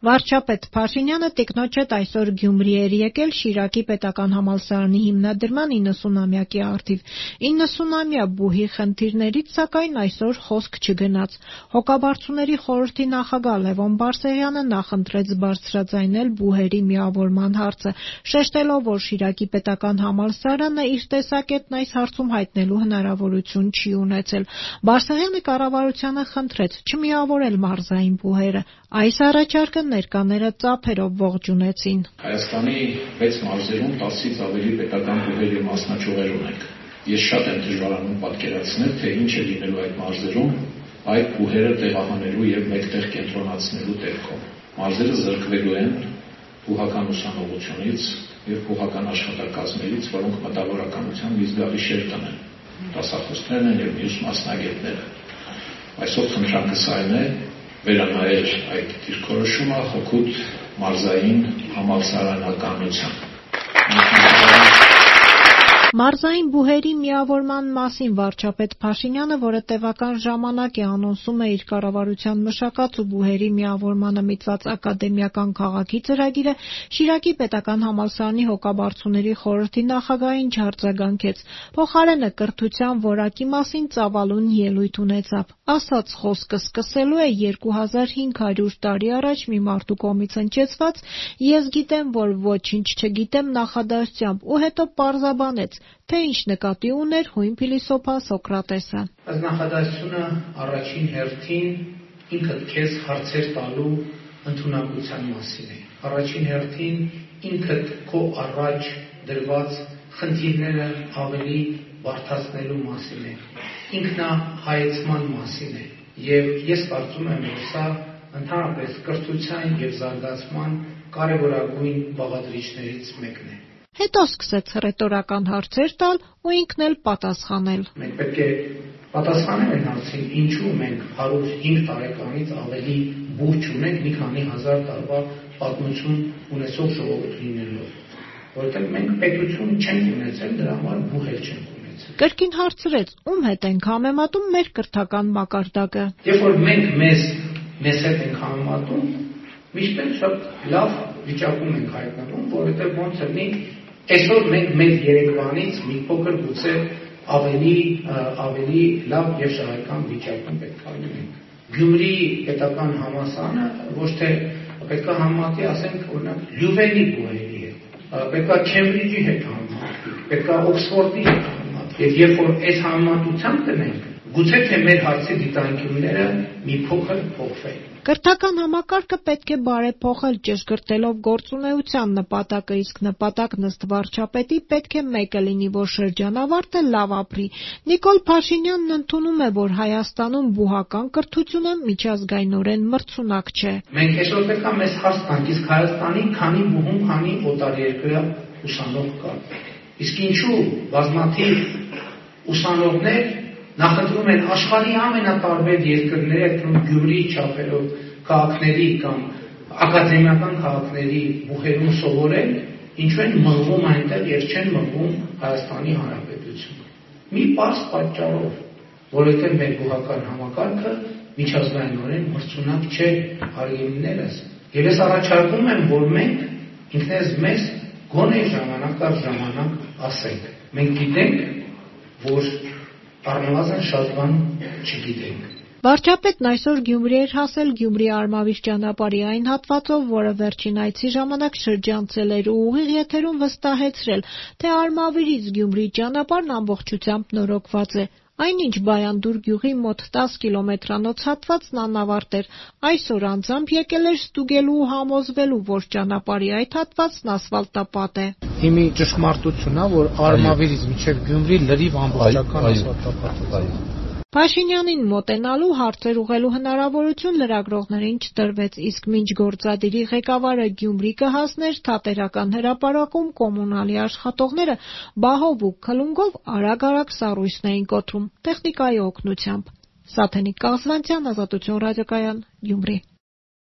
Վարչապետ Փաշինյանը տիկնոջ հետ այսօր Գյումրի էր եկել Շիրակի պետական համալսարանի հիմնադրման 90-ամյակի առթիվ։ 90-ամյա բուհի խնդիրներից սակայն այսօր խոսք չգնաց։ Հոգաբարձուների խորհրդի նախագահ Լևոն Բարսեղյանը նախընտրեց բարձրաձայնել բուհերի միավորման հարցը, շեշտելով, որ Շիրակի պետական համալսարանը իր տեսակետն այս հարցում հայտնելու հնարավորություն չի ունեցել։ Բարսեղյանը կառավարությանը խնդրեց չմիավորել մարզային բուհերը։ Այս առաջարկը ներկաները ծափերով ողջունեցին։ Հայաստանի 6 մարզերում 10-ից ավելի պետական բուհեր եւ մասնաճյուղեր ունենք։ Ես շատ եմ դժվարանում պատկերացնել, թե ինչ է լինելու այդ մարզերում այդ բուհերը տեղահանելու եւ մեկտեղ կենտրոնացնելու դեպքում։ Մարզերը զրկվելու են բուհական ուսանողությունից եւ բուհական աշխատակազմերից, որոնք մտավորականության մի զգալի շերտ ունեն։ Դասախոսներն են եւ մյուս մասնագետները։ Այսօր խնդրանքս այն է վերանայել այդ դիրքորոշումը հօգուտ մարզային համալսարանականության։ Մարզային բուհերի միավորման մասին վարչապետ Փաշինյանը, որը տևական ժամանակ է անոնսում է իր կառավարության մշակած ու բուհերի միավորմանը միտված ակադեմիական քաղաքի ծրագիրը, Շիրակի պետական համալսարանի հոգաբարձուների խորհրդի նախագահին չարձագանքեց։ Փոխարենը կրթության որակի մասին ծավալուն ելույթ ունեցավ։ Ասաց խոսքը սկսելու է 2500 տարի առաջ մի մարդու կողմից հնչեցված «Ես գիտեմ, որ ոչինչ չգիտեմ» նախադասությամբ ու հետո պարզաբանեց, թե ինչ նկատի ուներ հույն փիլիսոփա Սոկրատեսը։ Այս նախադասությունը առաջին հերթին ինքդ քեզ հարցեր տալու ընդունակության մասին է։ Առաջին հերթին ինքդ քո առաջ դրված խնդիրները ավելի բարդացնելու մասին է։ Ինքնահայեցման մասին է։ Եվ ես կարծում եմ, որ սա ընդհանրապես կրթության եւ զարգացման կարևորագույն բաղադրիչներից մեկն է։ Հետո սկսեց ռետորական հարցեր տալ ու ինքն էլ պատասխանել։ Մենք պետք է պատասխանենք այն հարցին, ինչու մենք 105 տարեկանից ավելի բուհ չունենք մի քանի հազար տարվա պատմություն ունեցող ժողովուրդ լինելով, որովհետև մենք պետություն չենք ունեցել, դրա համար բուհ էլ չենք ունեցել։ Կրկին հարցրեց, ում հետ ենք համեմատում մեր կրթական մակարդակը։ Երբ որ մենք մեզ հետ ենք համեմատում, միշտ շատ լավ վիճակում ենք հայտնվում, որովհետև ոնց լինի այսօր մենք մեր երեկվանից մի փոքր գուցե ավելի լավ եւ շահեկան վիճակում պետք է լինենք։ Գյումրի պետական համալսարանը ոչ թե պետք է համեմատի, ասենք օրինակ Լյուվենի բուհերի հետ, պետք է Քեմբրիջի հետ համեմատի, պետք է Օքսֆորդի հետ համեմատի։ Եվ երբ որ այս համեմատությամբ տնենք, գուցե թե մեր հարցի դիտանկյունները մի փոքր փոխվեն։ Կրթական համակարգը պետք է բարեփոխել ճշգրտելով գործունեության նպատակը, իսկ նպատակն ըստ վարչապետի պետք է մեկը լինի, որ շրջանավարտը լավ ապրի։ Նիկոլ Փաշինյանն ընդունում է, որ Հայաստանում բուհական կրթությունը միջազգայնորեն մրցունակ չէ։ Մենք այսօր պետք է մեզ հարց տանք, իսկ Հայաստանի քանի բուհում, քանի օտարերկրյա ուսանող կա։ Իսկ ինչու բազմաթիվ ուսանողներ նախընտրում են աշխարհի ամենատարբեր երկրների, այդ Գյումրի չափերով քաղաքների կամ ակադեմիական քաղաքների բուհերում սովորել, ինչու են մղվում այնտեղ եւ չեն մղվում Հայաստանի Հանրապետություն։ Մի պարզ պատճառով, որովհետեւ մեր բուհական համակարգը միջազգայինորեն մրցունակ չէ, հարգելիներս։ Եվ ես առաջարկում եմ, որ մենք ինքներս մեզ գոնե ժամանակ առ ժամանակ ասենք։ Մենք գիտենք, որ առնվազն շատ բան չգիտենք։ Վարչապետն այսօր Գյումրի էր հասել Գյումրի Արմավիր ճանապարհի այն հատվածով, որը վերջին այցի ժամանակ շրջանցել էր ու ուղիղ եթերում վստահեցրել, թե Արմավիրից Գյումրի ճանապարհն ամբողջությամբ նորոգված է։ Այնինչ Բայանդուր գյուղի մոտ 10 կիլոմետրանոց հատվածն անավարտ էր։ Այսօր անձամբ եկել էր ստուգելու ու համոզվելու, որ ճանապարհի այդ հատվածն ասֆալտապատ է։ Հիմի ճշմարտությունն է, որ Արմավիրից մինչև Գյումրի լրիվ ամբողջական ասֆալտապատ է։ Փաշինյանին մոտենալու հարցեր ուղղելու հնարավորություն լրագրողներին չտրվեց, իսկ մինչ գործադիրի ղեկավարը Գյումրի կհասներ, Թատերական հրապարակում կոմունալի աշխատողները բահով ու քլունգով արագ-արագ սառույցն էին կոտրում տեխնիկայի օգնությամբ։ Սաթենիկ Կաղզվանցյան, Ազատություն ռադիոկայան, Գյումրի։